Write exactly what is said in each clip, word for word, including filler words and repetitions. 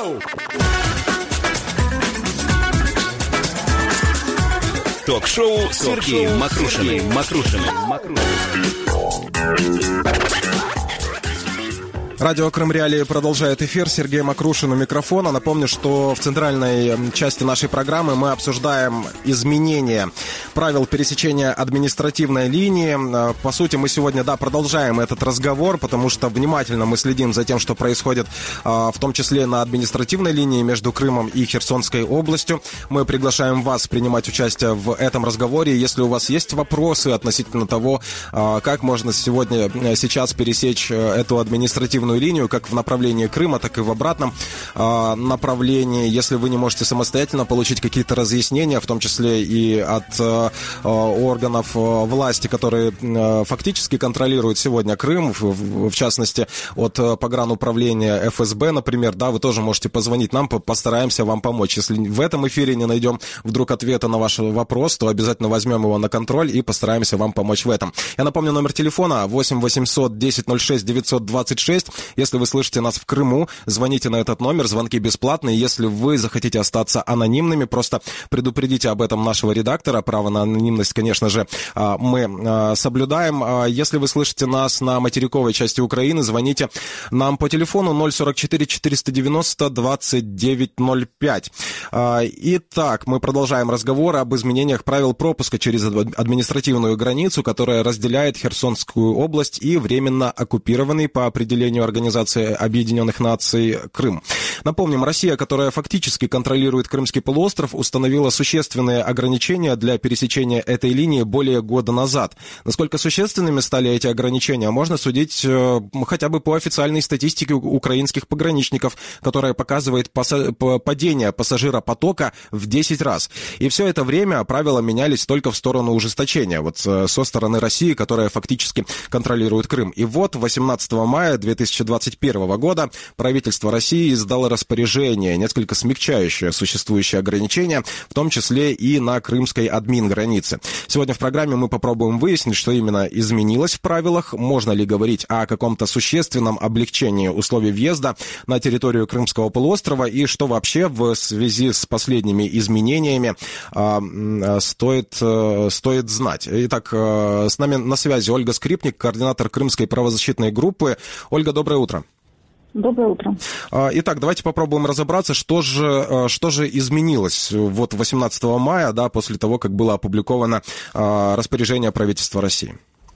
Ток-шоу с Сергеем Макрушиным. Макрушиным. Радио Крым Реалии продолжает эфир. Сергей Макрушин у микрофона. Напомню, что в центральной части нашей программы мы обсуждаем изменения правил пересечения административной линии. По сути, мы сегодня, да, продолжаем этот разговор, потому что внимательно мы следим за тем, что происходит, в том числе на административной линии между Крымом и Херсонской областью. Мы приглашаем вас принимать участие в этом разговоре. Если у вас есть вопросы относительно того, как можно сегодня, сейчас пересечь эту административную линию, как в направлении Крыма, так и в обратном э, направлении. Если вы не можете самостоятельно получить какие-то разъяснения, в том числе и от э, органов э, власти, которые э, фактически контролируют сегодня Крым, в, в частности, от э, погрануправления эф эс бэ, например, да, вы тоже можете позвонить нам, постараемся вам помочь. Если в этом эфире не найдем вдруг ответа на ваш вопрос, то обязательно возьмем его на контроль и постараемся вам помочь в этом. Я напомню номер телефона восемь восемьсот десять ноль шесть девятьсот двадцать шесть. Если вы слышите нас в Крыму, звоните на этот номер, звонки бесплатные. Если вы захотите остаться анонимными, просто предупредите об этом нашего редактора. Право на анонимность, конечно же, мы соблюдаем. Если вы слышите нас на материковой части Украины, звоните нам по телефону ноль сорок четыре четыреста девяносто двадцать девять ноль пять. Итак, мы продолжаем разговор об изменениях правил пропуска через административную границу, которая разделяет Херсонскую область и временно оккупированный по определению Организации Объединенных Наций Крым. Напомним, Россия, которая фактически контролирует Крымский полуостров, установила существенные ограничения для пересечения этой линии более года назад. Насколько существенными стали эти ограничения, можно судить э, хотя бы по официальной статистике украинских пограничников, которая показывает паса- падение пассажиропотока в десять раз. И все это время правила менялись только в сторону ужесточения, вот э, со стороны России, которая фактически контролирует Крым. И вот восемнадцатого мая две тысячи двадцать первого года правительство России издало распоряжение, несколько смягчающее существующие ограничения, в том числе и на крымской админ-границе. Сегодня в программе мы попробуем выяснить, что именно изменилось в правилах, можно ли говорить о каком-то существенном облегчении условий въезда на территорию Крымского полуострова и что вообще в связи с последними изменениями э, стоит, э, стоит знать. Итак, э, с нами на связи Ольга Скрипник, координатор Крымской правозащитной группы. Ольга, доброе утро. Доброе утро. Итак, давайте попробуем разобраться, что же, что же изменилось вот восемнадцатого мая, да, после того, как было опубликовано распоряжение правительства России.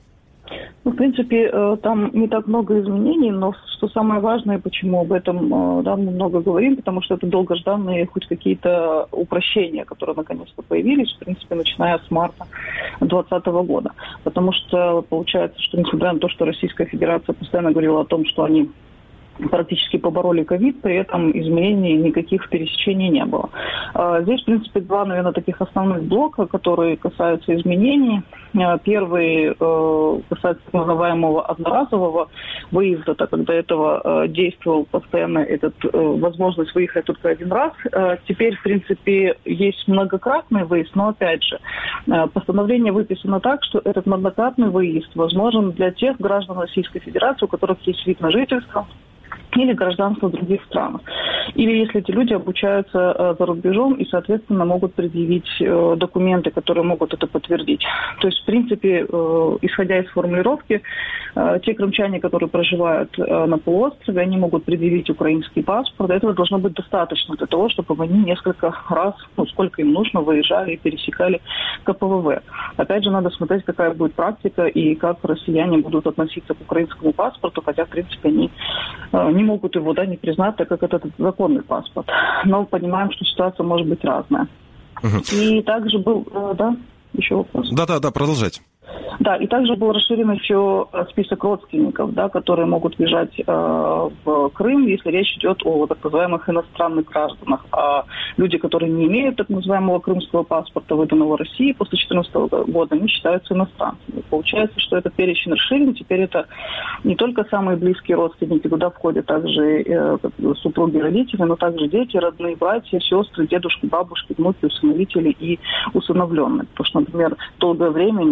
Ну, в принципе, там не так много изменений, но что самое важное, почему об этом, да, мы много говорим, потому что это долгожданные хоть какие-то упрощения, которые наконец-то появились, в принципе, начиная с марта двадцатого года. Потому что получается, что несмотря на то, что Российская Федерация постоянно говорила о том, что они практически побороли ковид, при этом изменений никаких пересечений не было. Здесь, в принципе, два, наверное, таких основных блока, которые касаются изменений. Первый касается так называемого одноразового выезда, так как до этого действовал постоянно этот, возможность выехать только один раз. Теперь, в принципе, есть многократный выезд, но, опять же, постановление выписано так, что этот многократный выезд возможен для тех граждан Российской Федерации, у которых есть вид на жительство, или гражданство в других странах. Или если эти люди обучаются э, за рубежом и, соответственно, могут предъявить э, документы, которые могут это подтвердить. То есть, в принципе, э, исходя из формулировки, э, те крымчане, которые проживают э, на полуострове, они могут предъявить украинский паспорт. Этого должно быть достаточно для того, чтобы они несколько раз, ну, сколько им нужно, выезжали и пересекали ка пэ вэ вэ. Опять же, надо смотреть, какая будет практика и как россияне будут относиться к украинскому паспорту, хотя, в принципе, они э, не могут его, да, не признать, так как это законный паспорт. Но понимаем, что ситуация может быть разная. Угу. И также был, да, еще вопрос. Да-да-да, продолжайте. Да, и также был расширен еще список родственников, да, которые могут въезжать э, в Крым, если речь идет о так называемых иностранных гражданах. А люди, которые не имеют так называемого крымского паспорта, выданного России после две тысячи четырнадцатого года, они считаются иностранцами. Получается, что этот перечень расширен. Теперь это не только самые близкие родственники, туда входят также э, супруги, родители, но также дети, родные братья, сестры, дедушки, бабушки, внуки, усыновители и усыновленные. Потому что, например, долгое время ни братья,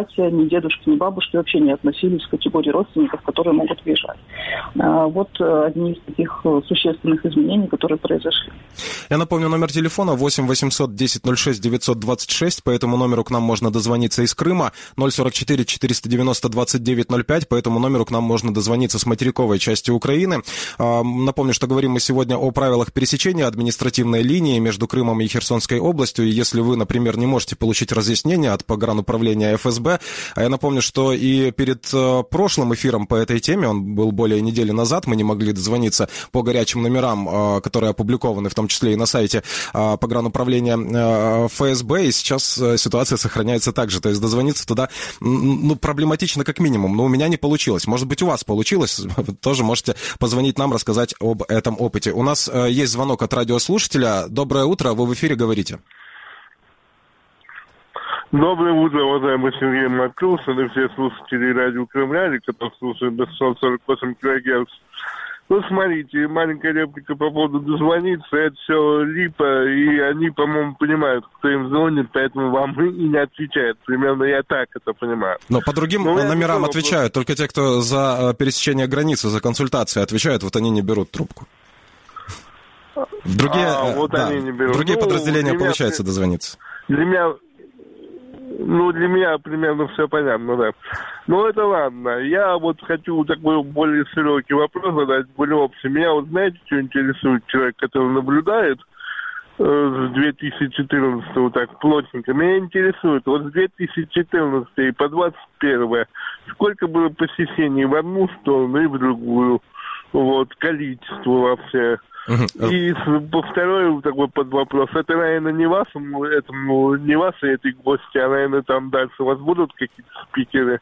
братья, ни дедушки, ни бабушки вообще не относились к категории родственников, которые могут въезжать. Вот одни из таких существенных изменений, которые произошли. Я напомню, номер телефона восемь восемьсот десять ноль шесть девятьсот двадцать шесть. По этому номеру к нам можно дозвониться из Крыма. ноль сорок четыре четыреста девяносто двадцать девять ноль пять. По этому номеру к нам можно дозвониться с материковой части Украины. Напомню, что говорим мы сегодня о правилах пересечения административной линии между Крымом и Херсонской областью. И если вы, например, не можете получить разъяснение от погрануправления эф эс бэ, а я напомню, что и перед прошлым эфиром по этой теме, он был более недели назад, мы не могли дозвониться по горячим номерам, которые опубликованы в том числе и на сайте погрануправления эф эс бэ, и сейчас ситуация сохраняется так же. То есть дозвониться туда, ну, проблематично как минимум. Но у меня не получилось. Может быть, у вас получилось. Тоже можете позвонить нам, рассказать об этом опыте. У нас есть звонок от радиослушателя. Доброе утро, вы в эфире, говорите. Доброе утро, уважаемый Сергей Макрушин и все слушатели радио Крымляне, которые слушают до сто сорок восемь килогерц. Ну, смотрите, маленькая реплика по поводу дозвониться, это все липа, и они, по-моему, понимают, кто им звонит, поэтому вам и не отвечают. Примерно я так это понимаю. Но по другим Но номерам отвечают, вопрос. Только те, кто за пересечение границы, за консультации отвечают, вот они не берут трубку. В другие, а, вот да, они не берут. В другие ну, подразделения получается меня, дозвониться. Для меня... Ну, для меня примерно все понятно, да. Но это ладно. Я вот хочу такой более широкий вопрос задать, более общий. Меня вот знаете, что интересует человек, который наблюдает э, с две тысячи четырнадцатого так плотненько? Меня интересует, вот с две тысячи четырнадцатого и по двадцать первое сколько было посещений в одну сторону и в другую? Вот, количество вообще. Uh-huh. И повторяю такой подвопрос. Это, наверное, не вашему, этому, не ваши эти гости, а, наверное, там дальше у вас будут какие-то спикеры.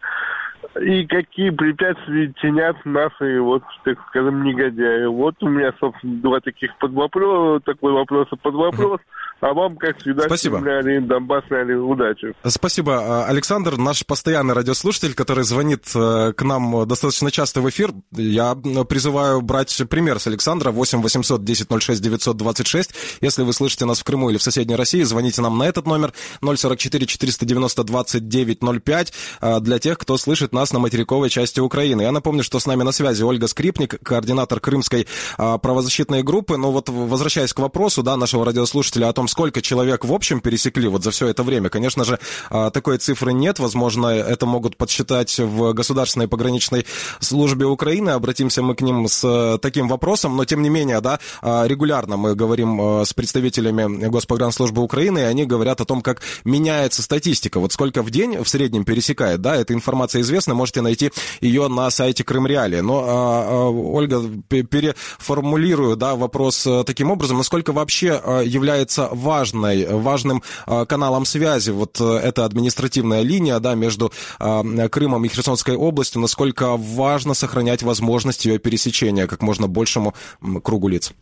И какие препятствия тянят наши, вот, так скажем, негодяи. Вот у меня, собственно, два таких подвопроса, такой вопрос и подвопрос. Uh-huh. А вам, как всегда, Кремляне, Донбасс-Ляли, удачи. Спасибо, Александр, наш постоянный радиослушатель, который звонит к нам достаточно часто в эфир. Я призываю брать пример с Александра. восемь восемьсот десять ноль шесть девятьсот двадцать шесть. Если вы слышите нас в Крыму или в соседней России, звоните нам на этот номер ноль сорок четыре четыреста девяносто двадцать девять ноль пять для тех, кто слышит нас на материковой части Украины. Я напомню, что с нами на связи Ольга Скрипник, координатор крымской правозащитной группы. Но вот возвращаясь к вопросу, да, нашего радиослушателя о том, сколько человек в общем пересекли вот за все это время, конечно же, такой цифры нет. Возможно, это могут подсчитать в Государственной пограничной службе Украины. Обратимся мы к ним с таким вопросом, но тем не менее, да, регулярно мы говорим с представителями Госпогранслужбы Украины, и они говорят о том, как меняется статистика. Вот сколько в день в среднем пересекает, да, эта информация известна, можете найти ее на сайте Крымреалии. Но, а, Ольга, переформулирую, да, вопрос таким образом, насколько вообще является важной, важным каналом связи вот эта административная линия, да, между Крымом и Херсонской областью, насколько важно сохранять возможность ее пересечения как можно большему кругу лиц?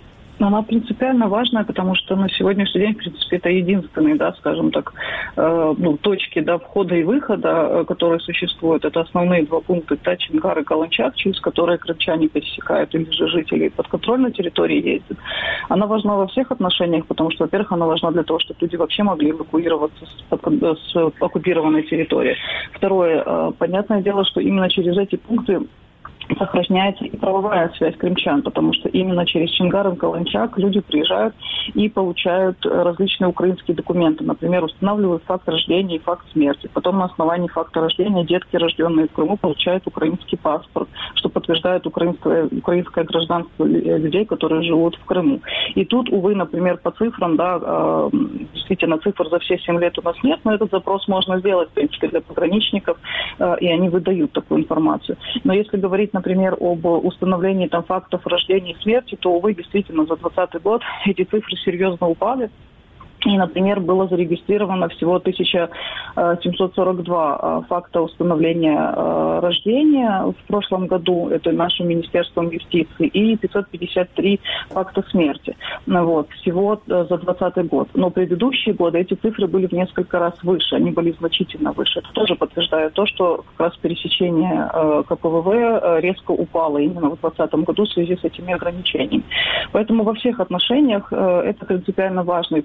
Она принципиально важная, потому что на сегодняшний день, в принципе, это единственные, да, скажем так, э, ну, точки, да, входа и выхода, э, которые существуют. Это основные два пункта, это Чингар и Каланчак, через которые крымчане пересекают, или же жители подконтрольной территории ездят. Она важна во всех отношениях, потому что, во-первых, она важна для того, чтобы люди вообще могли эвакуироваться с, с оккупированной территории. Второе, э, понятное дело, что именно через эти пункты сохраняется и правовая связь крымчан, потому что именно через Чингар и Каланчак люди приезжают и получают различные украинские документы. Например, устанавливают факт рождения и факт смерти. Потом на основании факта рождения детки, рожденные в Крыму, получают украинский паспорт, что подтверждает украинское, украинское гражданство людей, которые живут в Крыму. И тут, увы, например, по цифрам, да, действительно, цифр за все семь лет у нас нет, но этот запрос можно сделать, в принципе, для пограничников, и они выдают такую информацию. Но если говорить, например, об установлении там фактов рождения и смерти, то, увы, действительно, за двадцатый год эти цифры серьезно упали. И, например, было зарегистрировано всего тысяча семьсот сорок два факта установления рождения в прошлом году, это нашим Министерством юстиции, и пятьсот пятьдесят три факта смерти. Вот, всего за двадцатый год. Но предыдущие годы эти цифры были в несколько раз выше, они были значительно выше. Это тоже подтверждает то, что как раз пересечение ка пэ вэ вэ резко упало именно в двадцатом году в связи с этими ограничениями. Поэтому во всех отношениях это принципиально важные пункты про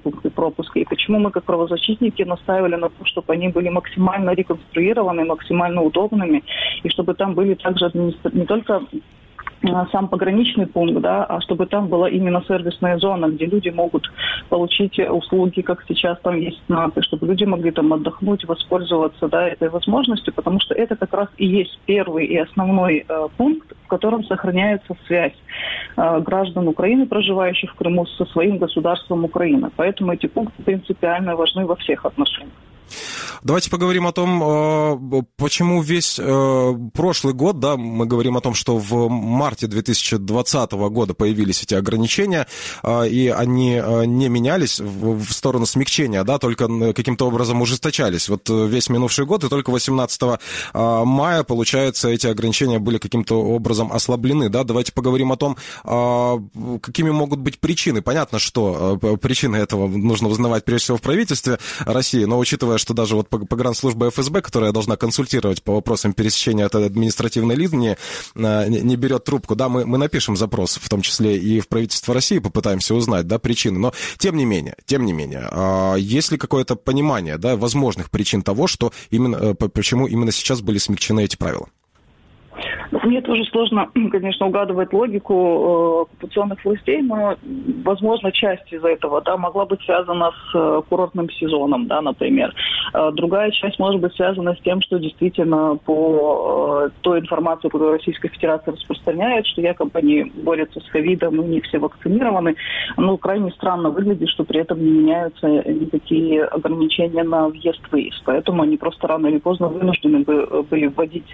пропуска, и почему мы, как правозащитники, настаивали на том, чтобы они были максимально реконструированы, максимально удобными, и чтобы там были также администра... не только сам пограничный пункт, да, а чтобы там была именно сервисная зона, где люди могут получить услуги, как сейчас там есть СНАПы, чтобы люди могли там отдохнуть, воспользоваться, да, этой возможностью, потому что это как раз и есть первый и основной э, пункт, в котором сохраняется связь э, граждан Украины, проживающих в Крыму, со своим государством Украины. Поэтому эти пункты принципиально важны во всех отношениях. Давайте поговорим о том, почему весь прошлый год, да, мы говорим о том, что в марте две тысячи двадцатого года появились эти ограничения, и они не менялись в сторону смягчения, да, только каким-то образом ужесточались. Вот весь минувший год, и только восемнадцатого мая, получается, эти ограничения были каким-то образом ослаблены, да. Давайте поговорим о том, какими могут быть причины. Понятно, что причины этого нужно узнавать прежде всего в правительстве России, но учитывая, что даже вот погранслужба эф эс бэ, которая должна консультировать по вопросам пересечения этой административной линии, не берет трубку, да, мы, мы напишем запрос, в том числе и в правительство России, попытаемся узнать, да, причины, но тем не менее, тем не менее, есть ли какое-то понимание, да, возможных причин того, что именно, почему именно сейчас были смягчены эти правила? Мне тоже сложно, конечно, угадывать логику э, оккупационных властей, но, возможно, часть из этого, да, могла быть связана с э, курортным сезоном, да, например. Э, другая часть может быть связана с тем, что действительно по э, той информации, которую Российская Федерация распространяет, что якобы они борются с ковидом, и не все вакцинированы, ну, крайне странно выглядит, что при этом не меняются никакие ограничения на въезд-выезд. Поэтому они просто рано или поздно вынуждены были вводить,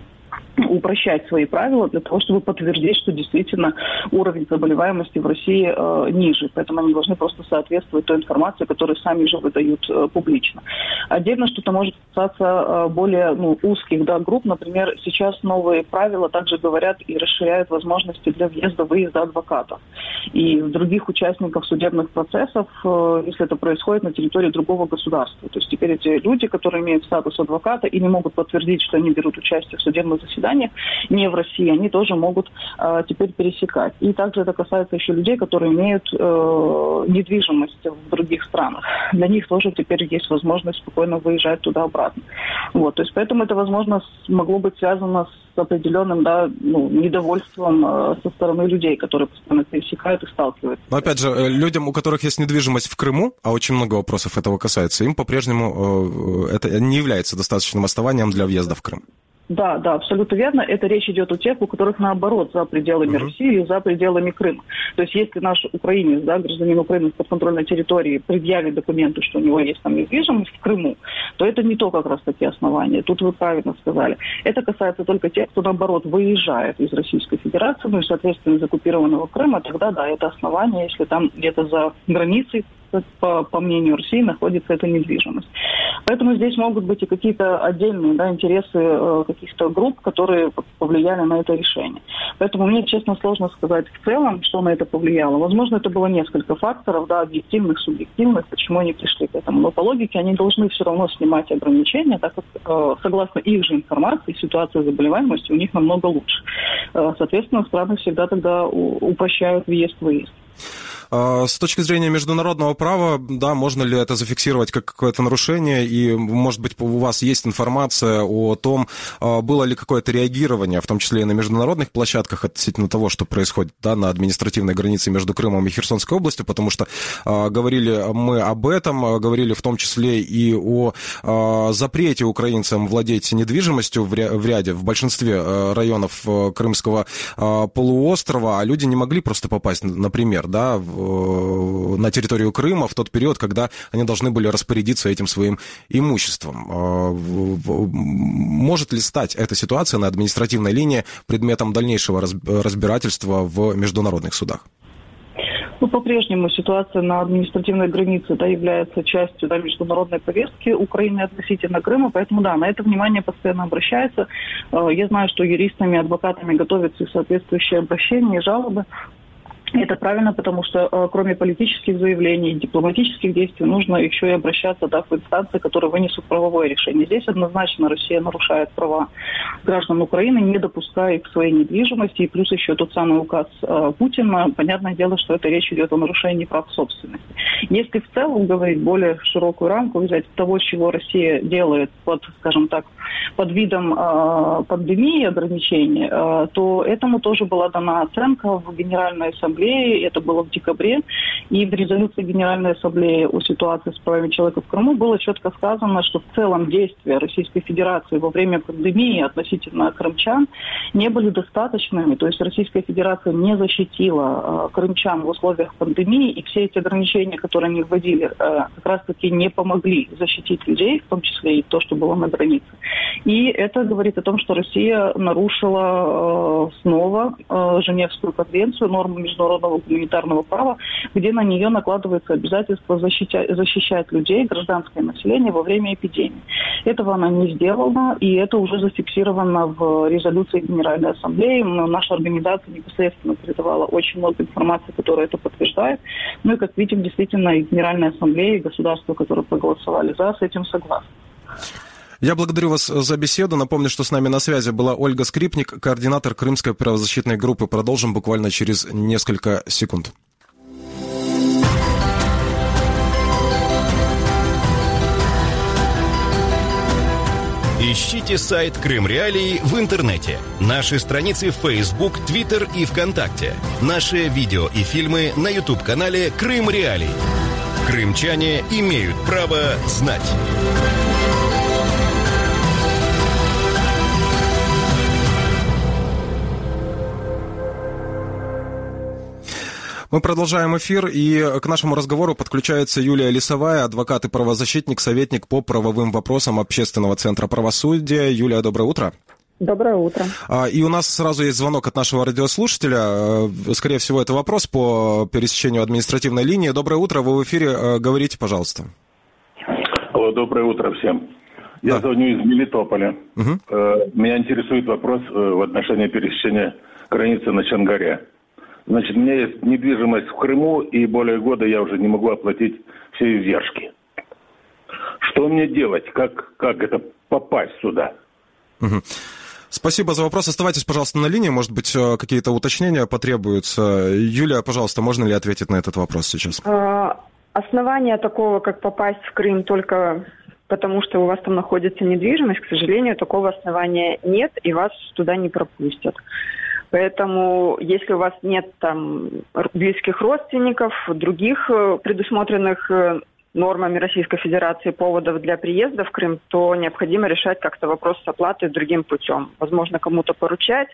упрощать свои правила для того, чтобы подтвердить, что действительно уровень заболеваемости в России э, ниже. Поэтому они должны просто соответствовать той информации, которую сами же выдают э, публично. Отдельно что-то может касаться э, более ну, узких да, групп. Например, сейчас новые правила также говорят и расширяют возможности для въезда-выезда адвокатов и других участников судебных процессов, э, если это происходит на территории другого государства. То есть теперь эти люди, которые имеют статус адвоката и не могут подтвердить, что они берут участие в судебных заседаниях, не в России, они тоже могут э, теперь пересекать. И также это касается еще людей, которые имеют э, недвижимость в других странах. Для них тоже теперь есть возможность спокойно выезжать туда-обратно. Вот, то есть поэтому это, возможно, могло быть связано с определенным да, ну, недовольством э, со стороны людей, которые постоянно пересекают и сталкиваются. Но опять же, людям, у которых есть недвижимость в Крыму, а очень много вопросов этого касается, им по-прежнему э, это не является достаточным основанием для въезда в Крым. Да, да, абсолютно верно. Это речь идет о тех, у которых, наоборот, за пределами uh-huh. России или за пределами Крыма. То есть, если наш украинец, да, гражданин Украины в подконтрольной территории предъявит документы, что у него есть там недвижимость в Крыму, то это не то как раз таки основание. Тут вы правильно сказали. Это касается только тех, кто, наоборот, выезжает из Российской Федерации, ну и, соответственно, из оккупированного Крыма, тогда, да, это основание, если там где-то за границей, по, по мнению России, находится эта недвижимость. Поэтому здесь могут быть и какие-то отдельные да, интересы э, каких-то групп, которые повлияли на это решение. Поэтому мне, честно, сложно сказать в целом, что на это повлияло. Возможно, это было несколько факторов, да, объективных, субъективных, почему они пришли к этому. Но по логике они должны все равно снимать ограничения, так как, э, согласно их же информации, ситуация заболеваемости у них намного лучше. Э, соответственно, страны всегда тогда упрощают въезд-выезд. С точки зрения международного права, да, можно ли это зафиксировать как какое-то нарушение? И, может быть, у вас есть информация о том, было ли какое-то реагирование, в том числе и на международных площадках, относительно того, что происходит да, на административной границе между Крымом и Херсонской областью, потому что э, говорили мы об этом, говорили в том числе и о э, запрете украинцам владеть недвижимостью в, ря- в ряде, в большинстве э, районов э, Крымского э, полуострова, а люди не могли просто попасть, например, да, в на территорию Крыма в тот период, когда они должны были распорядиться этим своим имуществом. Может ли стать эта ситуация на административной линии предметом дальнейшего разбирательства в международных судах? Ну, по-прежнему ситуация на административной границе да, является частью да, международной повестки Украины относительно Крыма, поэтому да, на это внимание постоянно обращается. Я знаю, что юристами, адвокатами готовятся и соответствующие обращения и жалобы Это правильно, потому что э, кроме политических заявлений, дипломатических действий, нужно еще и обращаться, да, в инстанции, которые вынесут правовое решение. Здесь однозначно Россия нарушает права граждан Украины, не допуская их к своей недвижимости. И плюс еще тот самый указ э, Путина. Понятное дело, что это речь идет о нарушении прав собственности. Если в целом говорить более широкую рамку, взять того, чего Россия делает под, скажем так, под видом э, пандемии ограничений, э, то этому тоже была дана оценка в Генеральной Ассамблее. Это было в декабре. И в резолюции Генеральной Ассамблеи о ситуации с правами человека в Крыму было четко сказано, что в целом действия Российской Федерации во время пандемии относительно крымчан не были достаточными. То есть Российская Федерация не защитила э, крымчан в условиях пандемии. И все эти ограничения, которые они вводили, э, как раз-таки не помогли защитить людей, в том числе и то, что было на границе. И это говорит о том, что Россия нарушила э, снова э, Женевскую конвенцию, нормы международного гуманитарного права, где на нее накладывается обязательство защищать, защищать людей, гражданское население во время эпидемии. Этого она не сделала, и это уже зафиксировано в резолюции Генеральной Ассамблеи. Наша организация непосредственно передавала очень много информации, которая это подтверждает. Ну и, как видим, действительно, и Генеральная Ассамблея, и государства, которые проголосовали за, с этим согласны. Я благодарю вас за беседу. Напомню, что с нами на связи была Ольга Скрипник, координатор Крымской правозащитной группы. Продолжим буквально через несколько секунд. Ищите сайт Крым Реалии в интернете. Наши страницы в Facebook, Twitter и ВКонтакте. Наши видео и фильмы на YouTube-канале Крым Реалии. Крымчане имеют право знать. Мы продолжаем эфир, и к нашему разговору подключается Юлия Лисовая, адвокат и правозащитник, советник по правовым вопросам Общественного центра правосудия. Юлия, доброе утро. Доброе утро. И у нас сразу есть звонок от нашего радиослушателя. Скорее всего, это вопрос по пересечению административной линии. Доброе утро, вы в эфире, говорите, пожалуйста. Алло, доброе утро всем. Я да. звоню из Мелитополя. Угу. Меня интересует вопрос в отношении пересечения границы на Чангаре. Значит, у меня есть недвижимость в Крыму, и более года я уже не могу оплатить все издержки. Что мне делать? Как, как это попасть сюда? Угу. Спасибо за вопрос. Оставайтесь, пожалуйста, на линии. Может быть, какие-то уточнения потребуются. Юлия, пожалуйста, можно ли ответить на этот вопрос сейчас? Основания такого, как попасть в Крым только потому, что у вас там находится недвижимость, к сожалению, такого основания нет, и вас туда не пропустят. Поэтому, если у вас нет там близких родственников, других предусмотренных нормами Российской Федерации поводов для приезда в Крым, то необходимо решать как-то вопрос с оплатой другим путем. Возможно, кому-то поручать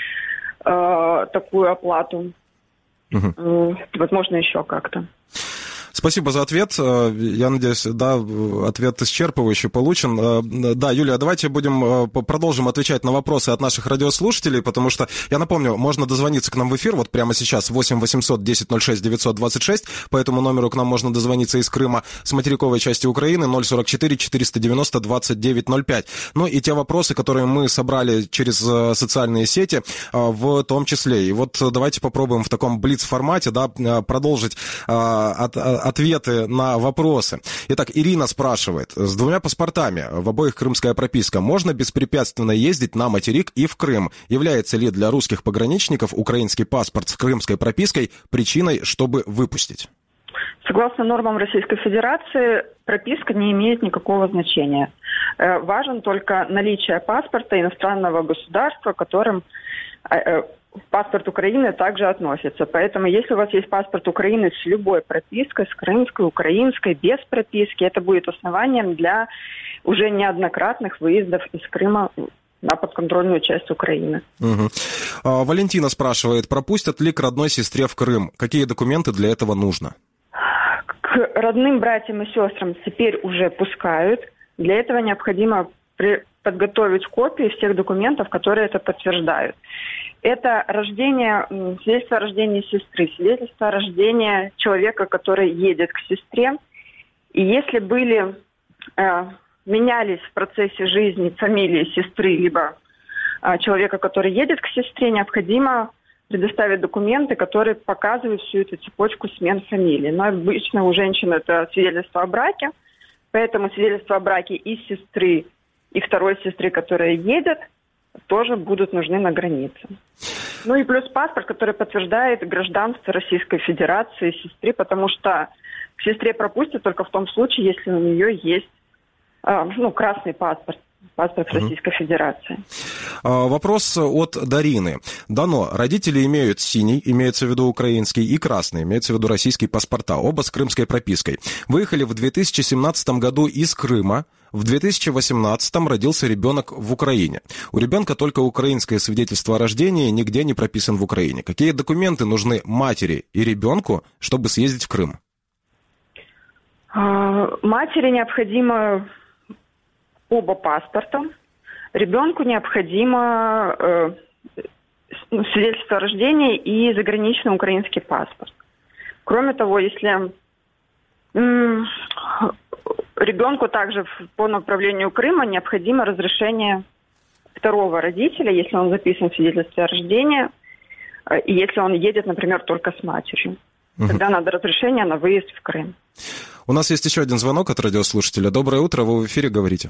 э, такую оплату. Угу. Э, возможно, еще как-то. Спасибо за ответ. Я надеюсь, да, ответ исчерпывающий получен. Да, Юлия, давайте будем продолжим отвечать на вопросы от наших радиослушателей, потому что, я напомню, можно дозвониться к нам в эфир вот прямо сейчас восемь восемьсот десять ноль шесть девятьсот двадцать шесть. По этому номеру к нам можно дозвониться из Крыма, с материковой части Украины ноль сорок четыре четыреста девяносто двадцать девять ноль пять. Ну и те вопросы, которые мы собрали через социальные сети, в том числе. И вот давайте попробуем в таком блиц-формате, да, продолжить от ответы на вопросы. Итак, Ирина спрашивает. С двумя паспортами, в обоих крымская прописка, можно беспрепятственно ездить на материк и в Крым? Является ли для русских пограничников украинский паспорт с крымской пропиской причиной, чтобы выпустить? Согласно нормам Российской Федерации, прописка не имеет никакого значения. Э, важен только наличие паспорта иностранного государства, которым э, паспорт Украины также относится. Поэтому, если у вас есть паспорт Украины с любой пропиской, с крымской, украинской, без прописки, это будет основанием для уже неоднократных выездов из Крыма на подконтрольную часть Украины. Угу. А, Валентина спрашивает, пропустят ли к родной сестре в Крым? Какие документы для этого нужно? К родным братьям и сестрам теперь уже пускают. Для этого необходимо при... подготовить копии всех документов, которые это подтверждают. Это рождение, свидетельство о рождении сестры, свидетельство о рождении человека, который едет к сестре. И если были, э, менялись в процессе жизни фамилии сестры, либо э, человека, который едет к сестре, необходимо предоставить документы, которые показывают всю эту цепочку смен фамилии. Но обычно у женщин это свидетельство о браке, поэтому свидетельство о браке и сестры, и второй сестры, которая едет, тоже будут нужны на границе. Ну и плюс паспорт, который подтверждает гражданство Российской Федерации сестры, потому что к сестре пропустят только в том случае, если у нее есть э, ну, красный паспорт. Паспорт Российской mm-hmm. Федерации. Вопрос от Дарины. Дано, родители имеют синий, имеется в виду украинский, и красный, имеется в виду российский паспорта, оба с крымской пропиской. Выехали в две тысячи семнадцатом году из Крыма. В две тысячи восемнадцатом родился ребенок в Украине. У ребенка только украинское свидетельство о рождении, нигде не прописан в Украине. Какие документы нужны матери и ребенку, чтобы съездить в Крым? Матери необходимо оба паспорта. Ребенку необходимо э, свидетельство о рождении и заграничный украинский паспорт. Кроме того, если м- ребенку также по направлению Крыма необходимо разрешение второго родителя, если он записан в свидетельстве о рождении, э, и если он едет, например, только с матерью. Угу. Тогда надо разрешение на выезд в Крым. У нас есть еще один звонок от радиослушателя. Доброе утро, вы в эфире, говорите.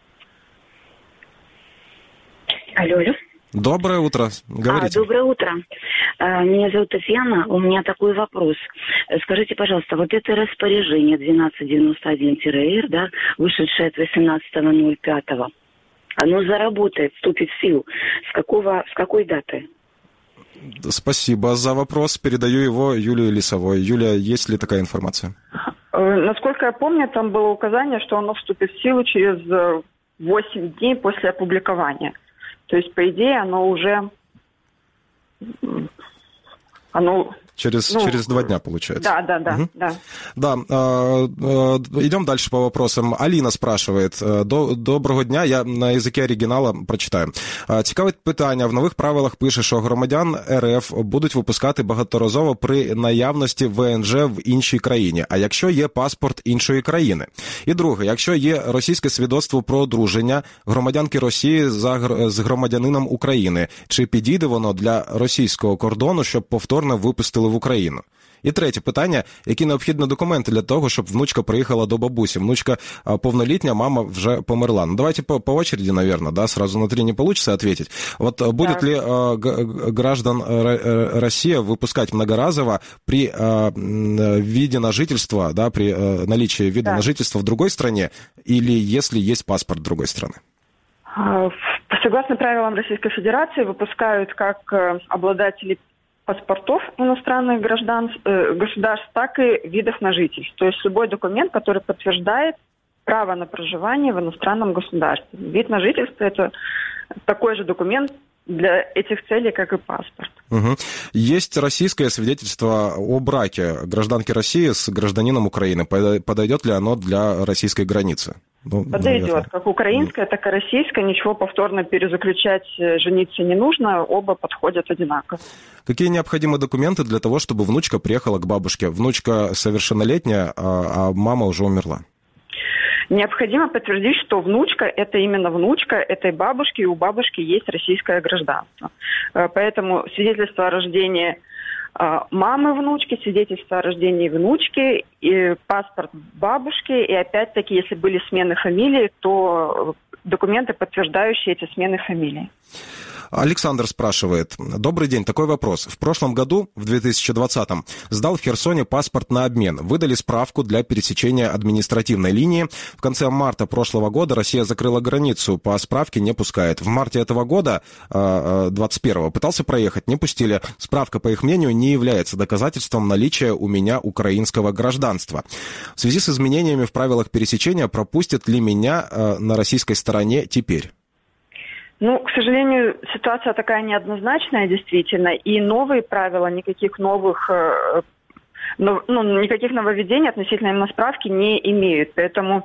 Алло, алло. Доброе утро. Говорите. А, доброе утро. Меня зовут Татьяна. У меня такой вопрос. Скажите, пожалуйста, вот это распоряжение двенадцать девяносто один эр, да, вышедшее от восемнадцатого ноль пятого, оно заработает, вступит в силу. С какого, с какой даты? Спасибо за вопрос. Передаю его Юлии Лисовой. Юлия, есть ли такая информация? Насколько я помню, там было указание, что оно вступит в силу через восемь дней после опубликования. То есть, по идее, оно уже... Оно... Через, ну, через два дня, получается. Да, да, да. Угу. Да, да э, э, идем дальше по вопросам. Алина спрашивает. Доброго дня, я на язикі оригінала прочитаю. Цікавить питання. В нових правилах пише, що громадян РФ будуть випускати багаторазово при наявності ВНЖ в іншій країні. А якщо є паспорт іншої країни? І друге, якщо є російське свідоцтво про одруження громадянки Росії з громадянином України, чи підійде воно для російського кордону, щоб повторно випустили в Україну? І третє питання, які необхідні документи для того, щоб внучка приїхала до бабусі? Внучка повнолітня, мама вже померла. Ну, давайте по, по очереди, наверное, да, сразу на три не получится ответить. Вот будет да. ли э, г- граждан э, Россия выпускать многоразово при э, виде на жительство, да, при э, наличии вида да. на жительство в другой стране, или если есть паспорт другой страны? Согласно правилам Российской Федерации, выпускают как обладатели паспортов иностранных граждан, э, государств, так и видов на жительство. То есть любой документ, который подтверждает право на проживание в иностранном государстве. Вид на жительство – это такой же документ для этих целей, как и паспорт. Угу. Есть российское свидетельство о браке гражданки России с гражданином Украины. Подойдет ли оно для российской границы? Ну, подойдет. Наверное. Как украинское, так и российское. Ничего повторно перезаключать, жениться не нужно. Оба подходят одинаково. Какие необходимы документы для того, чтобы внучка приехала к бабушке? Внучка совершеннолетняя, а мама уже умерла. Необходимо подтвердить, что внучка – это именно внучка этой бабушки, и у бабушки есть российское гражданство. Поэтому свидетельство о рождении мамы внучки, свидетельство о рождении внучки, и паспорт бабушки, и опять-таки, если были смены фамилии, то документы, подтверждающие эти смены фамилии. Александр спрашивает. Добрый день, такой вопрос. В прошлом году, в две тысячи двадцатом, сдал в Херсоне паспорт на обмен. Выдали справку для пересечения административной линии. В конце марта прошлого года Россия закрыла границу, по справке не пускает. В марте этого года, двадцать первого, пытался проехать, не пустили. Справка, по их мнению, не является доказательством наличия у меня украинского гражданства. В связи с изменениями в правилах пересечения, пропустят ли меня на российской стороне теперь? Ну, к сожалению, ситуация такая неоднозначная, действительно, и новые правила, никаких новых, ну, никаких нововведений относительно именно справки не имеют. Поэтому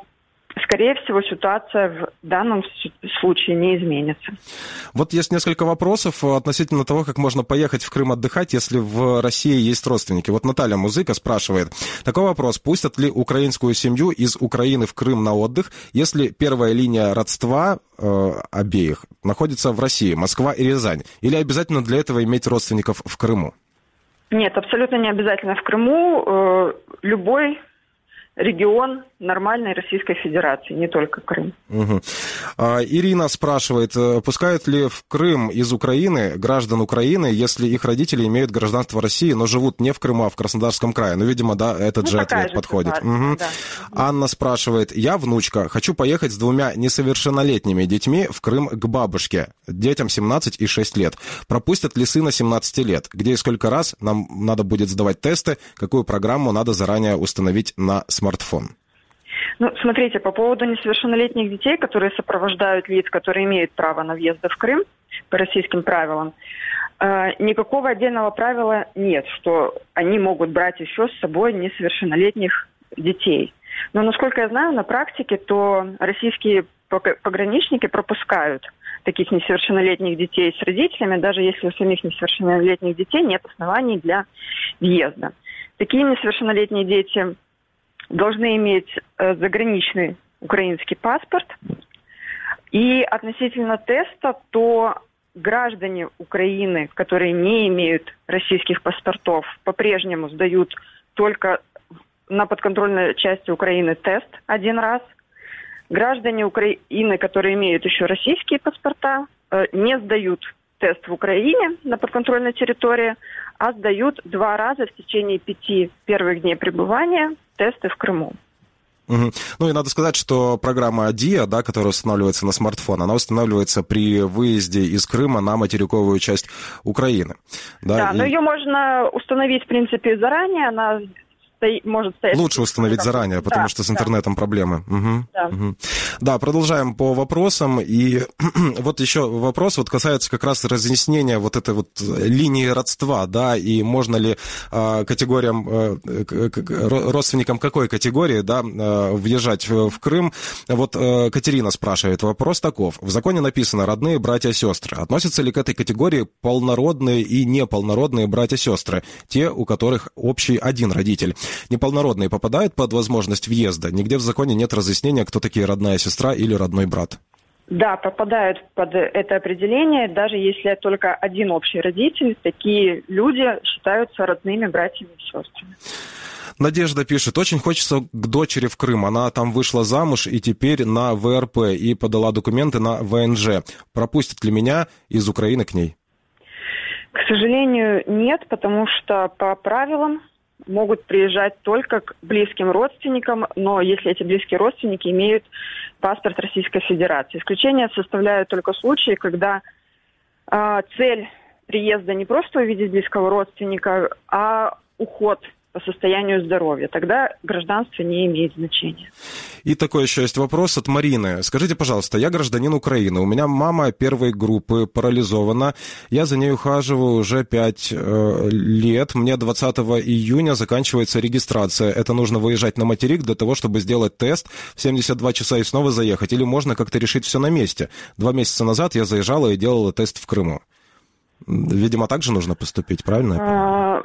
скорее всего, ситуация в данном случае не изменится. Вот есть несколько вопросов относительно того, как можно поехать в Крым отдыхать, если в России есть родственники. Вот Наталья Музыка спрашивает. Такой вопрос. Пустят ли украинскую семью из Украины в Крым на отдых, если первая линия родства э, обеих находится в России, Москва и Рязань? Или обязательно для этого иметь родственников в Крыму? Нет, абсолютно не обязательно в Крыму. Э, любой регион нормальной Российской Федерации, не только Крым. Угу. А, Ирина спрашивает, пускают ли в Крым из Украины граждан Украины, если их родители имеют гражданство России, но живут не в Крыму, а в Краснодарском крае? Ну, видимо, да, этот ну, же ответ же подходит. Угу. Да. Анна спрашивает, я внучка, хочу поехать с двумя несовершеннолетними детьми в Крым к бабушке, детям семнадцать и шесть лет. Пропустят ли сына семнадцати лет? Где и сколько раз нам надо будет сдавать тесты, какую программу надо заранее установить на смартфон? Ну, смотрите, по поводу несовершеннолетних детей, которые сопровождают лиц, которые имеют право на въезд в Крым по российским правилам, э, никакого отдельного правила нет, что они могут брать еще с собой несовершеннолетних детей. Но, насколько я знаю, на практике, то российские пограничники пропускают таких несовершеннолетних детей с родителями, даже если у самих несовершеннолетних детей нет оснований для въезда. Такие несовершеннолетние дети должны иметь э, заграничный украинский паспорт. И относительно теста, то граждане Украины, которые не имеют российских паспортов, по-прежнему сдают только на подконтрольной части Украины тест один раз. Граждане Украины, которые имеют еще российские паспорта, э, не сдают тест в Украине на подконтрольной территории, а сдают два раза в течение пяти первых дней пребывания тесты в Крыму. Угу. Ну и надо сказать, что программа ДИА, да, которая устанавливается на смартфон, она устанавливается при выезде из Крыма на материковую часть Украины. Да, да и... но ее можно установить, в принципе, заранее, она стоит, может стоять... Лучше установить заранее, потому да, что с интернетом да. проблемы. Угу. Да. Угу. Да, продолжаем по вопросам. И вот еще вопрос вот касается как раз разъяснения вот этой вот линии родства, да, и можно ли э, категориям, э, родственникам какой категории, да, э, въезжать в, в Крым. Вот э, Катерина спрашивает, вопрос таков. В законе написано «родные братья-сестры». Относятся ли к этой категории полнородные и неполнородные братья-сестры, те, у которых общий один родитель? Неполнородные попадают под возможность въезда? Нигде в законе нет разъяснения, кто такие родная сестра или родной брат. Да, попадают под это определение, даже если только один общий родитель, такие люди считаются родными братьями и сестрами. Надежда пишет, очень хочется к дочери в Крым. Она там вышла замуж и теперь на вэ эр пэ и подала документы на вэ эн жэ. Пропустят ли меня из Украины к ней? К сожалению, нет, потому что по правилам могут приезжать только к близким родственникам, но если эти близкие родственники имеют паспорт Российской Федерации. Исключение составляют только случаи, когда э, цель приезда не просто увидеть близкого родственника, а уход по состоянию здоровья. Тогда гражданство не имеет значения. И такой еще есть вопрос от Марины. Скажите, пожалуйста, я гражданин Украины. У меня мама первой группы парализована. Я за ней ухаживаю уже пять э, лет. Мне двадцатого июня заканчивается регистрация. Это нужно выезжать на материк для того, чтобы сделать тест в семьдесят два часа и снова заехать? Или можно как-то решить все на месте? Два месяца назад я заезжала и делала тест в Крыму. Видимо, так же нужно поступить, правильно?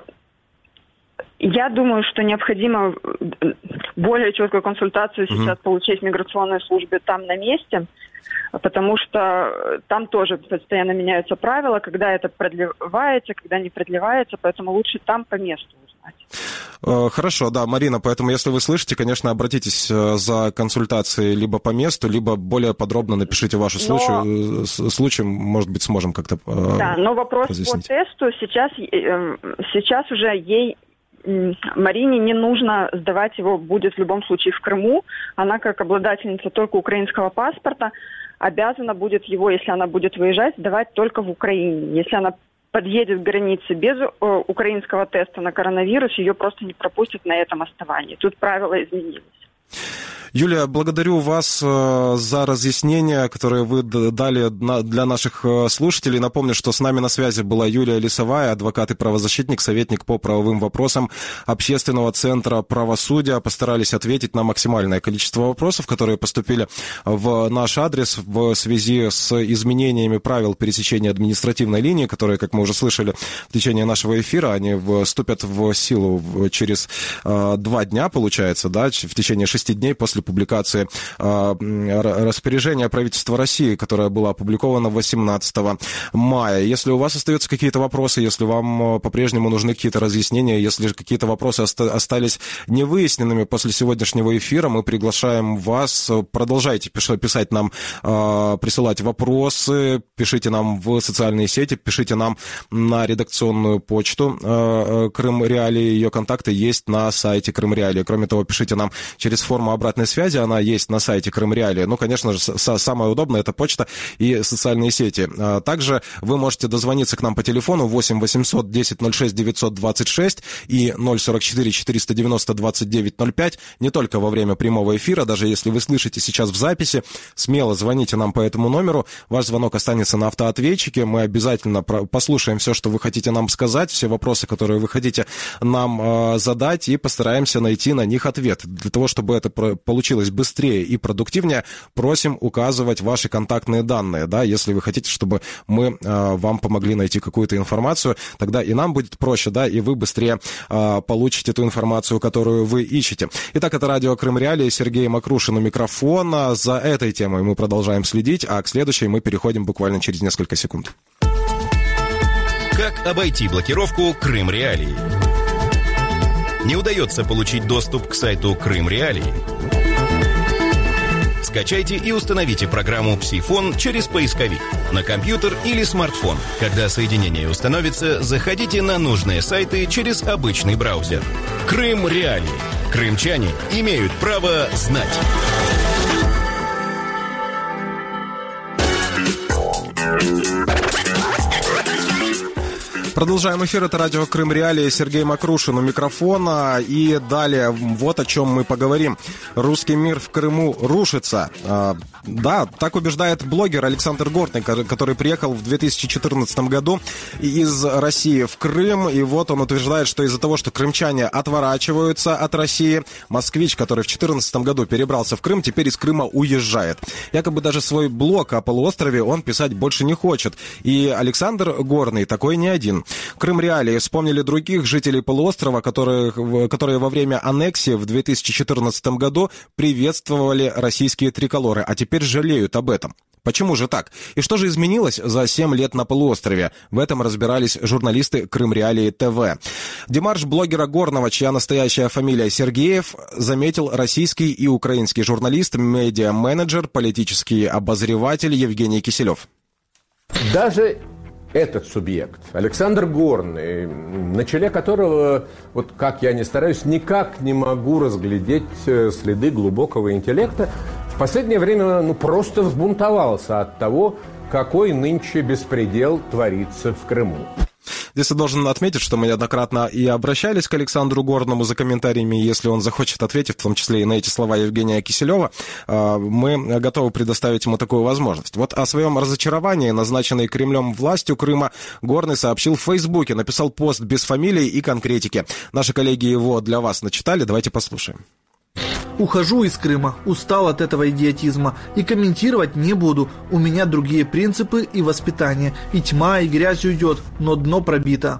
Я думаю, что необходимо более четкую консультацию сейчас угу. получить в миграционной службе там на месте, потому что там тоже постоянно меняются правила, когда это продлевается, когда не продлевается, поэтому лучше там по месту узнать. Хорошо, да, Марина, поэтому если вы слышите, конечно, обратитесь за консультацией либо по месту, либо более подробно напишите ваши но... случаи, случай, может быть, сможем как-то Да, но вопрос разъяснить. По тесту сейчас, сейчас уже ей Марине не нужно сдавать его, будет в любом случае в Крыму. Она, как обладательница только украинского паспорта, обязана будет его, если она будет выезжать, сдавать только в Украине. Если она подъедет к границе без э, украинского теста на коронавирус, ее просто не пропустят на этом основании. Тут правила изменились. Юлия, благодарю вас за разъяснения, которые вы дали для наших слушателей. Напомню, что с нами на связи была Юлия Лисовая, адвокат и правозащитник, советник по правовым вопросам Общественного центра правосудия. Постарались ответить на максимальное количество вопросов, которые поступили в наш адрес в связи с изменениями правил пересечения административной линии, которые, как мы уже слышали в течение нашего эфира, они вступят в силу через два дня, получается, да, в течение шести дней после публикации распоряжения правительства России, которое было опубликовано восемнадцатого мая. Если у вас остаются какие-то вопросы, если вам по-прежнему нужны какие-то разъяснения, если какие-то вопросы остались невыясненными после сегодняшнего эфира, мы приглашаем вас, продолжайте писать нам, присылать вопросы, пишите нам в социальные сети, пишите нам на редакционную почту Крым Реалии, ее контакты есть на сайте Крым Реалии. Кроме того, пишите нам через форму обратной связи, она есть на сайте Крым Реалии. Ну, конечно же, самое удобное — это почта и социальные сети. Также вы можете дозвониться к нам по телефону восемь восемьсот десять ноль шесть девятьсот двадцать шесть и ноль сорок четыре четыреста девяносто двадцать девять ноль пять, не только во время прямого эфира, даже если вы слышите сейчас в записи, смело звоните нам по этому номеру, ваш звонок останется на автоответчике, мы обязательно послушаем все, что вы хотите нам сказать, все вопросы, которые вы хотите нам э, задать, и постараемся найти на них ответ. Для того, чтобы это получилось быстрее и продуктивнее, просим указывать ваши контактные данные, да, если вы хотите, чтобы мы э, вам помогли найти какую-то информацию, тогда и нам будет проще, да, и вы быстрее э, получите ту информацию, которую вы ищете. Итак, это радио Крым Реалии, Сергей Макрушин у микрофона. За этой темой мы продолжаем следить, а к следующей мы переходим буквально через несколько секунд. Как обойти блокировку Крым Реалии? Не удается получить доступ к сайту Крым Реалии? Скачайте и установите программу «Псифон» через поисковик на компьютер или смартфон. Когда соединение установится, заходите на нужные сайты через обычный браузер. Крым Реалии. Крымчане имеют право знать. Продолжаем эфир. Это радио Крым Реалии. Сергей Макрушин у микрофона. И далее вот о чем мы поговорим. Русский мир в Крыму рушится. А, да, так убеждает блогер Александр Горный, который приехал в две тысячи четырнадцатом году из России в Крым. И вот он утверждает, что из-за того, что крымчане отворачиваются от России, москвич, который в две тысячи четырнадцатом году перебрался в Крым, теперь из Крыма уезжает. Якобы даже свой блог о полуострове он писать больше не хочет. И Александр Горный такой не один. Крым Реалии вспомнили других жителей полуострова, которые, которые во время аннексии в две тысячи четырнадцатом году приветствовали российские триколоры, а теперь жалеют об этом. Почему же так? И что же изменилось за семь лет на полуострове? В этом разбирались журналисты Крым Реалии ТВ. Демарш блогера Горного, чья настоящая фамилия Сергеев, заметил российский и украинский журналист, медиа-менеджер, политический обозреватель Евгений Киселев. Даже этот субъект, Александр Горный, на челе которого, вот как я ни стараюсь, никак не могу разглядеть следы глубокого интеллекта, в последнее время ну, просто взбунтовался от того, какой нынче беспредел творится в Крыму. Здесь я должен отметить, что мы неоднократно и обращались к Александру Горному за комментариями, если он захочет ответить, в том числе и на эти слова Евгения Киселева, мы готовы предоставить ему такую возможность. Вот о своем разочаровании, назначенной Кремлем властью Крыма, Горный сообщил в Фейсбуке, написал пост без фамилии и конкретики. Наши коллеги его для вас начитали, давайте послушаем. Ухожу из Крыма, устал от этого идиотизма и комментировать не буду. У меня другие принципы и воспитание. И тьма, и грязь уйдет, но дно пробито.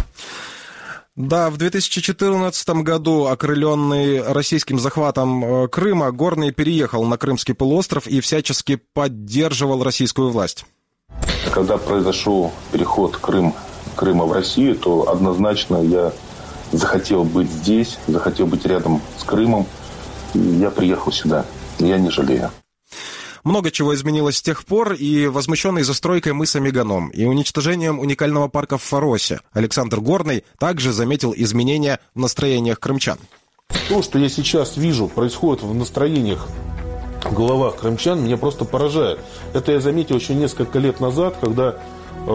Да, в две тысячи четырнадцатом году, окрыленный российским захватом Крыма, Горный переехал на Крымский полуостров и всячески поддерживал российскую власть. Когда произошел переход Крым, Крыма в Россию, то однозначно я захотел быть здесь, захотел быть рядом с Крымом. Я приехал сюда, я не жалею. Много чего изменилось с тех пор, и возмущенный застройкой мыса Меганом и уничтожением уникального парка в Фаросе, Александр Горный также заметил изменения в настроениях крымчан. То, что я сейчас вижу, происходит в настроениях, в головах крымчан, меня просто поражает. Это я заметил еще несколько лет назад, когда э,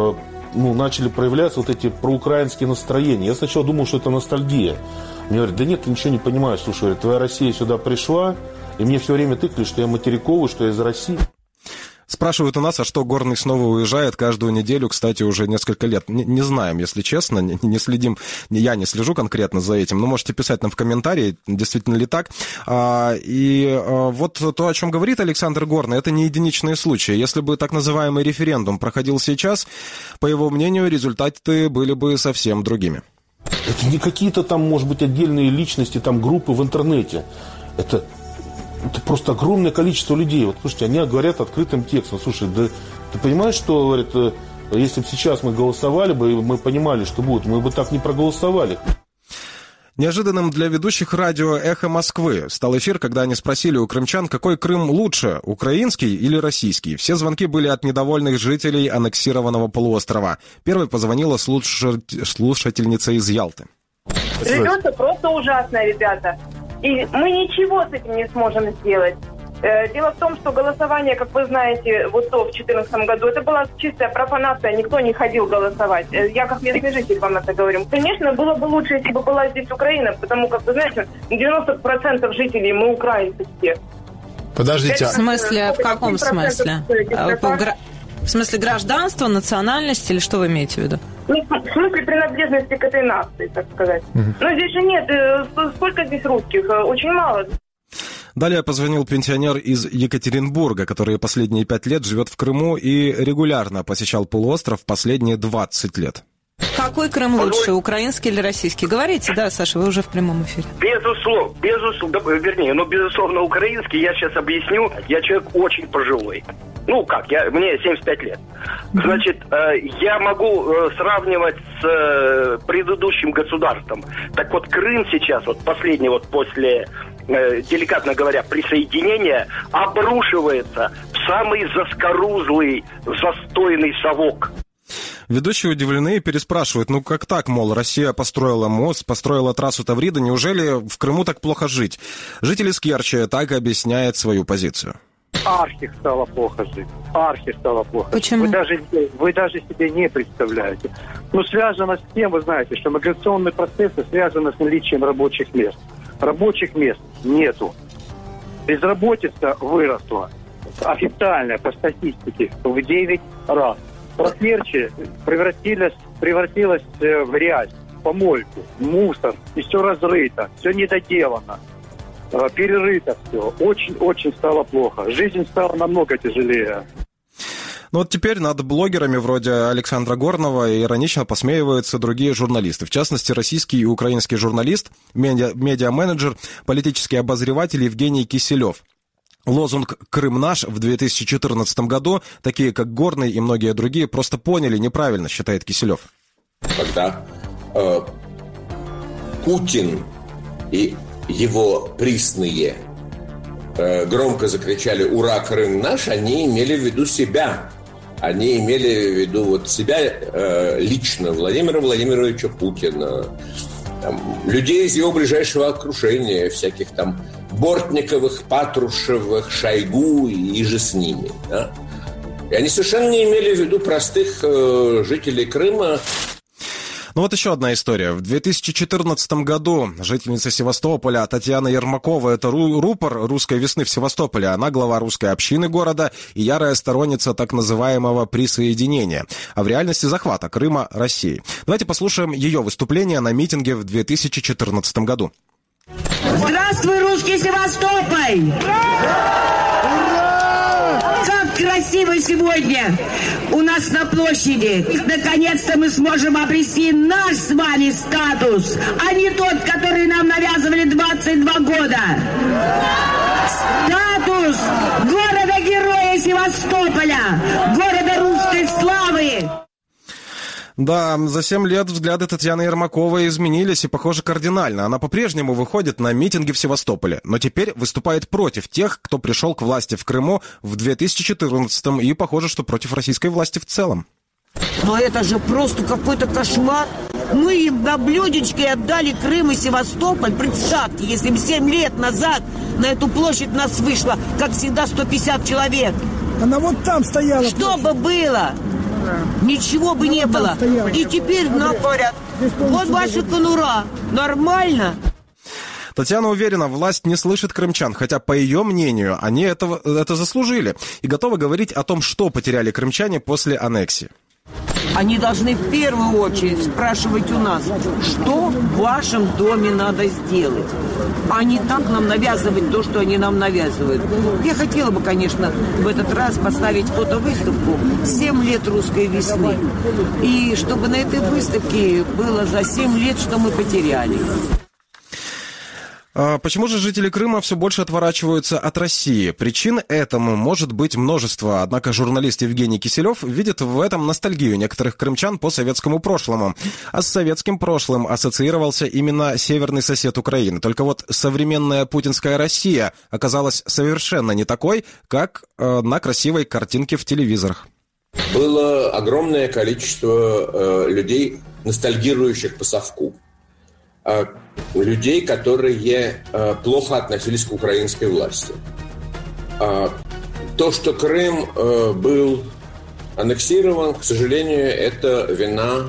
ну, начали проявляться вот эти проукраинские настроения. Я сначала думал, что это ностальгия. Мне говорят, да нет, ты ничего не понимаешь. Слушай, говорит, твоя Россия сюда пришла, и мне все время тыкали, что я материковый, что я из России. Спрашивают у нас, а что Горный снова уезжает каждую неделю, кстати, уже несколько лет. Не, не знаем, если честно, не, не следим, я не слежу конкретно за этим, но можете писать нам в комментарии, действительно ли так. А, и а, вот то, о чем говорит Александр Горный, это не единичные случаи. Если бы так называемый референдум проходил сейчас, по его мнению, результаты были бы совсем другими. Это не какие-то там, может быть, отдельные личности, там, группы в интернете. Это... Это просто огромное количество людей. Вот, слушайте, они говорят открытым текстом. Слушай, да ты понимаешь, что, говорит, если бы сейчас мы голосовали бы, и мы понимали, что будет, мы бы так не проголосовали. Неожиданным для ведущих радио «Эхо Москвы» стал эфир, когда они спросили у крымчан, какой Крым лучше, украинский или российский. Все звонки были от недовольных жителей аннексированного полуострова. Первой позвонила слушательница из Ялты. Живется просто ужасно, ребята. И мы ничего с этим не сможем сделать. Дело в том, что голосование, как вы знаете, вот то в две тысячи четырнадцатом году, это была чистая профанация, никто не ходил голосовать. Я как местный житель вам это говорю. Конечно, было бы лучше, если бы была здесь Украина, потому как, вы знаете, девяносто процентов жителей мы украинцы все. Подождите. В смысле, в каком смысле? В смысле гражданства, национальности или что вы имеете в виду? Ну, в смысле принадлежности к этой нации, так сказать. Mm-hmm. Но здесь же нет, сколько здесь русских? Очень мало. Далее позвонил пенсионер из Екатеринбурга, который последние пять лет живет в Крыму и регулярно посещал полуостров последние двадцать лет. Какой Крым лучше, украинский или российский? Говорите, да, Саша, вы уже в прямом эфире. Безусловно, безусловно, вернее, ну, безусловно, украинский, я сейчас объясню, я человек очень пожилой. Ну, как, я, мне семьдесят пять лет. Значит, э, я могу э, сравнивать с э, предыдущим государством. Так вот, Крым сейчас, вот последний, вот после, э, деликатно говоря, присоединения, обрушивается в самый заскорузлый, застойный совок. Ведущие удивлены и переспрашивают, ну как так, мол, Россия построила мост, построила трассу Таврида, неужели в Крыму так плохо жить? Жители Керчи так объясняют свою позицию. Архи стало плохо жить. Архи стало плохо. Почему? Вы даже, вы даже себе не представляете. Ну, связано с тем, вы знаете, что миграционные процессы связаны с наличием рабочих мест. Рабочих мест нету. Безработица выросла официально по статистике в девять раз. Керчи превратилась, превратилась в грязь, помойку, мусор, и все разрыто, все недоделано, перерыто все. Очень-очень стало плохо. Жизнь стала намного тяжелее. Ну вот теперь над блогерами вроде Александра Горного иронично посмеиваются другие журналисты. В частности, российский и украинский журналист, медиа- медиа-менеджер, политический обозреватель Евгений Киселев. Лозунг «Крым наш» в две тысячи четырнадцатом году, такие как Горный и многие другие, просто поняли неправильно, считает Киселев. Когда э, Путин и его присные э, громко закричали «Ура, Крым наш!», они имели в виду себя. Они имели в виду вот себя э, лично, Владимира Владимировича Путина, там, людей из его ближайшего окружения, всяких там Бортниковых, Патрушевых, Шойгу и же с ними. Да? И они совершенно не имели в виду простых э, жителей Крыма. Ну вот еще одна история. В две тысячи четырнадцатом году жительница Севастополя Татьяна Ермакова, это рупор русской весны в Севастополе, она глава русской общины города и ярая сторонница так называемого присоединения, а в реальности захвата Крыма Россией. Давайте послушаем ее выступление на митинге в две тысячи четырнадцатом году. Здравствуй, русский Севастополь! Как красиво сегодня у нас на площади. Наконец-то мы сможем обрести наш с вами статус, а не тот, который нам навязывали двадцать два года. Статус города-героя Севастополя, города русской славы. Да, за семь лет взгляды Татьяны Ермаковой изменились и, похоже, кардинально. Она по-прежнему выходит на митинги в Севастополе, но теперь выступает против тех, кто пришел к власти в Крыму в две тысячи четырнадцатом, и, похоже, что против российской власти в целом. Но это же просто какой-то кошмар. Мы им на блюдечке отдали Крым и Севастополь. Представьте, если бы семь лет назад на эту площадь нас вышло, как всегда, сто пятьдесят человек. Она вот там стояла. Что бы было? ничего бы не было. И теперь нам говорят, вот ваша конура, нормально. Татьяна уверена, власть не слышит крымчан, хотя, по ее мнению, они этого, это заслужили и готовы говорить о том, что потеряли крымчане после аннексии. Они должны в первую очередь спрашивать у нас, что в вашем доме надо сделать, а не так нам навязывать то, что они нам навязывают. Я хотела бы, конечно, в этот раз поставить фотовыставку «семь лет русской весны». И чтобы на этой выставке было за семь лет, что мы потеряли. Почему же жители Крыма все больше отворачиваются от России? Причин этому может быть множество, однако журналист Евгений Киселев видит в этом ностальгию некоторых крымчан по советскому прошлому. А с советским прошлым ассоциировался именно северный сосед Украины. Только вот современная путинская Россия оказалась совершенно не такой, как э, на красивой картинке в телевизорах. Было огромное количество э, людей, ностальгирующих по совку. Людей, которые э, плохо относились к украинской власти. А, то, что Крым э, был аннексирован, к сожалению, это вина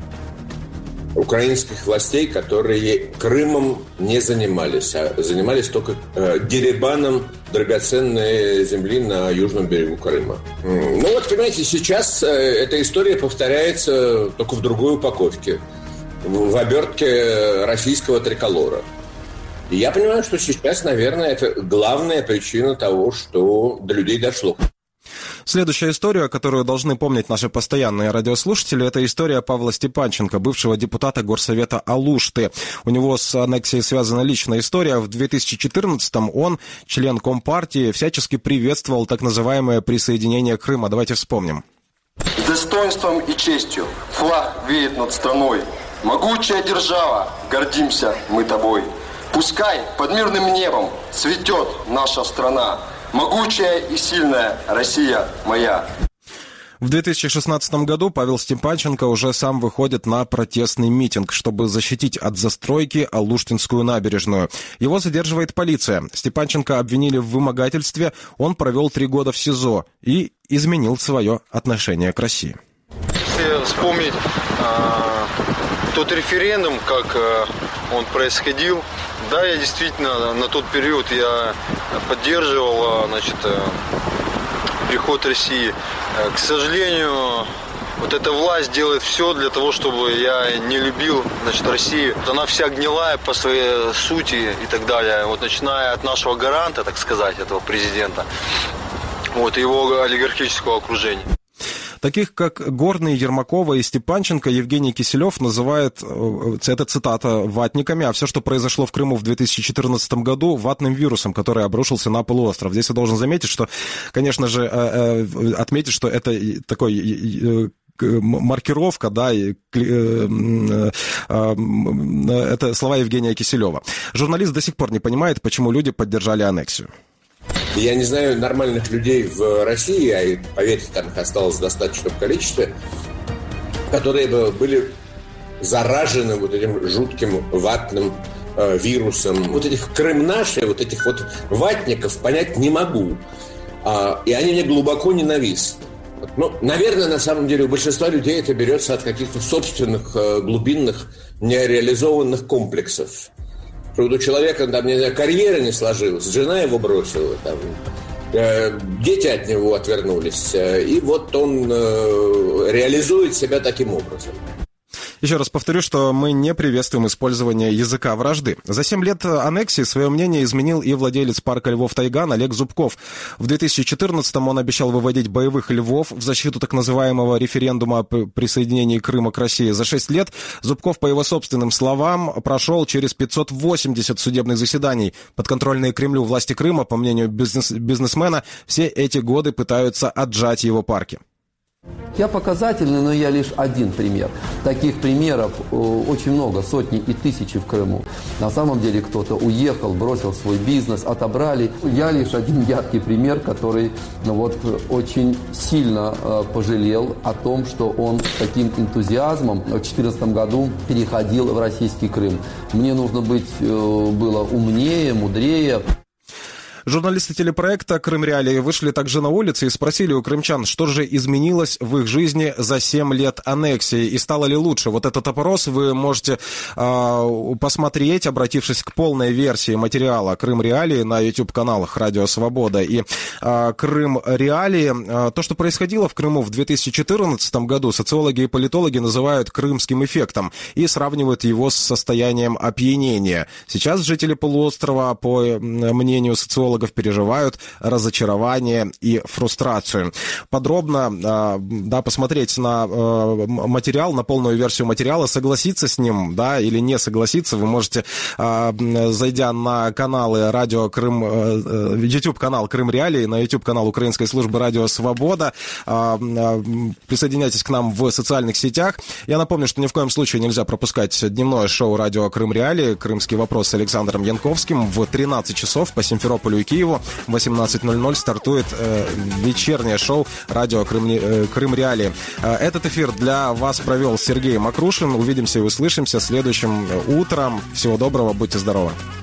украинских властей, которые Крымом не занимались, а занимались только э, деребаном драгоценной земли на южном берегу Крыма. Ну вот, понимаете, сейчас э, эта история повторяется только в другой упаковке. В обертке российского триколора. И я понимаю, что сейчас, наверное, это главная причина того, что до людей дошло. Следующая история, которую должны помнить наши постоянные радиослушатели, это история Павла Степанченко, бывшего депутата Горсовета Алушты. У него с аннексией связана личная история. В две тысячи четырнадцатом он, член Компартии, всячески приветствовал так называемое присоединение Крыма. Давайте вспомним. С достоинством и честью флаг веет над страной. Могучая держава, гордимся мы тобой. Пускай под мирным небом цветет наша страна. Могучая и сильная Россия моя. В две тысячи шестнадцатом году Павел Степанченко уже сам выходит на протестный митинг, чтобы защитить от застройки Алуштинскую набережную. Его задерживает полиция. Степанченко обвинили в вымогательстве, он провел три года в СИЗО и изменил свое отношение к России. Если вспомнить а, тот референдум, как а, он происходил, да, я действительно на тот период я поддерживал, значит, приход России. К сожалению, вот эта власть делает все для того, чтобы я не любил, значит, Россию. Она вся гнилая по своей сути и так далее. Вот начиная от нашего гаранта, так сказать, этого президента, вот его олигархического окружения. Таких, как Горный, Ермакова и Степанченко, Евгений Киселев называет, это цитата, ватниками, а все, что произошло в Крыму в две тысячи четырнадцатом году, ватным вирусом, который обрушился на полуостров. Здесь я должен заметить, что, конечно же, отметить, что это такой... маркировка, да, и, э, э, э, это слова Евгения Киселева. Журналист до сих пор не понимает, почему люди поддержали аннексию. Я не знаю нормальных людей в России, а, поверьте, там их осталось в достаточном количестве, которые бы были заражены вот этим жутким ватным э, вирусом. Вот этих Крым наши, вот этих вот ватников понять не могу. А, и они мне глубоко ненавистны. Ну, наверное, на самом деле у большинства людей это берется от каких-то собственных э, глубинных нереализованных комплексов. Что у человека, там, не знаю, карьера не сложилась, жена его бросила, там, э, дети от него отвернулись, э, и вот он э, реализует себя таким образом. Еще раз повторю, что мы не приветствуем использование языка вражды. За семь лет аннексии свое мнение изменил и владелец парка львов «Тайган» Олег Зубков. В две тысячи четырнадцатом он обещал выводить боевых львов в защиту так называемого референдума о присоединении Крыма к России. За шесть лет Зубков, по его собственным словам, прошел через пятьсот восемьдесят судебных заседаний. Подконтрольные Кремлю власти Крыма, по мнению бизнес- бизнесмена, все эти годы пытаются отжать его парки. Я показательный, но я лишь один пример. Таких примеров очень много, сотни и тысячи в Крыму. На самом деле кто-то уехал, бросил свой бизнес, отобрали. Я лишь один яркий пример, который ну, вот, очень сильно э, пожалел о том, что он с таким энтузиазмом в две тысячи четырнадцатом году переходил в российский Крым. Мне нужно быть э, было умнее, мудрее. Журналисты телепроекта «Крым Реалии» вышли также на улицы и спросили у крымчан, что же изменилось в их жизни за семь лет аннексии и стало ли лучше. Вот этот опрос вы можете э, посмотреть, обратившись к полной версии материала «Крым Реалии» на YouTube-каналах «Радио Свобода» и э, «Крым Реалии». Э, то, что происходило в Крыму в две тысячи четырнадцатом году, социологи и политологи называют крымским эффектом и сравнивают его с состоянием опьянения. Сейчас жители полуострова, по мнению социологов, переживают разочарование и фрустрацию. Подробно да, посмотреть на материал, на полную версию материала, согласиться с ним, да, или не согласиться, вы можете, зайдя на каналы радио Крым, YouTube-канал «Крым Реалии», на YouTube-канал Украинской службы «Радио Свобода», присоединяйтесь к нам в социальных сетях. Я напомню, что ни в коем случае нельзя пропускать дневное шоу радио «Крым Реалии», «Крымский вопрос» с Александром Янковским в тринадцать часов по Симферополю и Киеву. В восемнадцать ноль ноль стартует э, вечернее шоу радио «Крым, э, Крым Реалии». Э, этот эфир для вас провел Сергей Макрушин. Увидимся и услышимся следующим утром. Всего доброго, будьте здоровы.